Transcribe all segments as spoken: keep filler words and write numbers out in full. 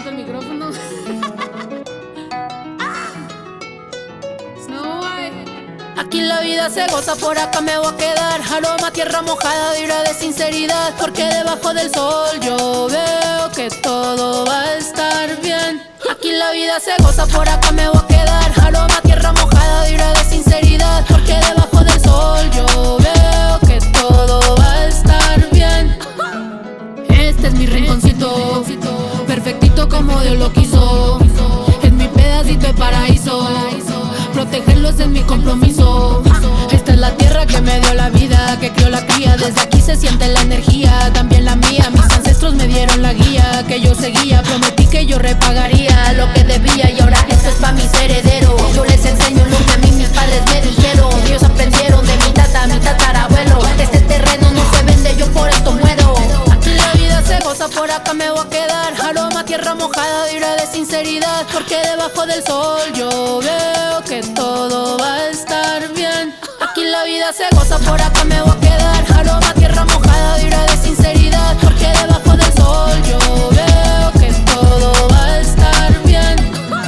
el micrófono. Snow White. Aquí la vida se goza, por acá me voy a quedar. Aroma, tierra mojada, vibra de sinceridad. Porque debajo del sol yo veo que todo va a estar bien. Aquí la vida se goza, por acá me voy a quedar. Aroma, tierra mojada, vibra de sinceridad. Porque debajo del sol yo veo que todo va a estar bien. Este es mi rinconcito, perfectito como Dios lo quiso. Es mi pedacito de paraíso, protegerlos es mi compromiso. Esta es la tierra que me dio la vida, que crió la cría. Desde aquí se siente la energía, también la mía. Mis ancestros me dieron la guía, que yo seguía. Prometí que yo repagaría lo que debía, y ahora esto es pa' mis herederos. Yo les enseño lo que a mí mis padres me dijeron. Ellos aprendieron de mi tata, mi tatarabuelo. Este terreno no se vende, yo por esto muero. Aquí la vida se goza, por acá me voy a quedar. Aroma, tierra mojada, vibra de sinceridad. Porque debajo del sol yo veo que todo va a estar bien. Aquí la vida se goza, por acá me voy a quedar. Aroma, tierra mojada, vibra de sinceridad. Porque debajo del sol yo veo que todo va a estar bien.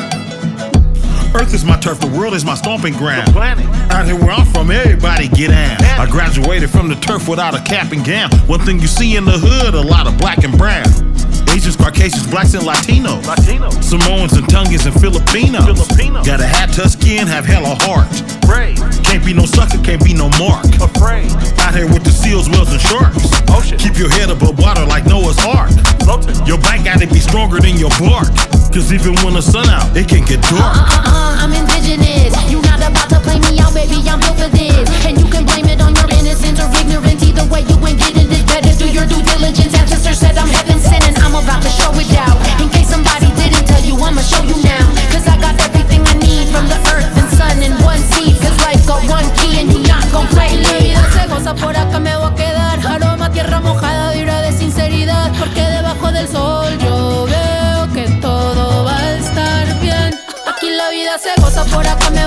Earth is my turf, the world is my stomping ground. Out here where I'm from, everybody get down. I graduated from the turf without a cap and gown. One thing you see in the hood, a lot of black and brown. Asians, Caucasians, blacks, and Latinos. Latino. Samoans and Tongans and Filipinos. Filipino. Got a hat, tough skin, have hella heart. Brave. Can't be no sucker, can't be no mark. Afraid. Out here with the seals, whales, and sharks. Ocean. Keep your head above water like Noah's Ark. Floating. Your back gotta be stronger than your bark. Cause even when the sun out, it can get dark. Uh-uh, I'm indigenous. You not about to play me out, baby, I'm built for this. And you can blame it on your innocence or ignorance. Either way, you ain't getting this. Better do your due diligence. Ancestors said I'm heaven sent, and I'm about to show it out. In case somebody didn't tell you, I'ma show you now. Cause I got everything I need from the earth and sun in one seed. Cause life got one key and you not gon' play it. La vida se goza, por acá me voy a quedar. Aroma, tierra mojada, vibra de sinceridad. Porque debajo del sol yo veo que todo va a estar bien. Aquí la vida se goza, por acá me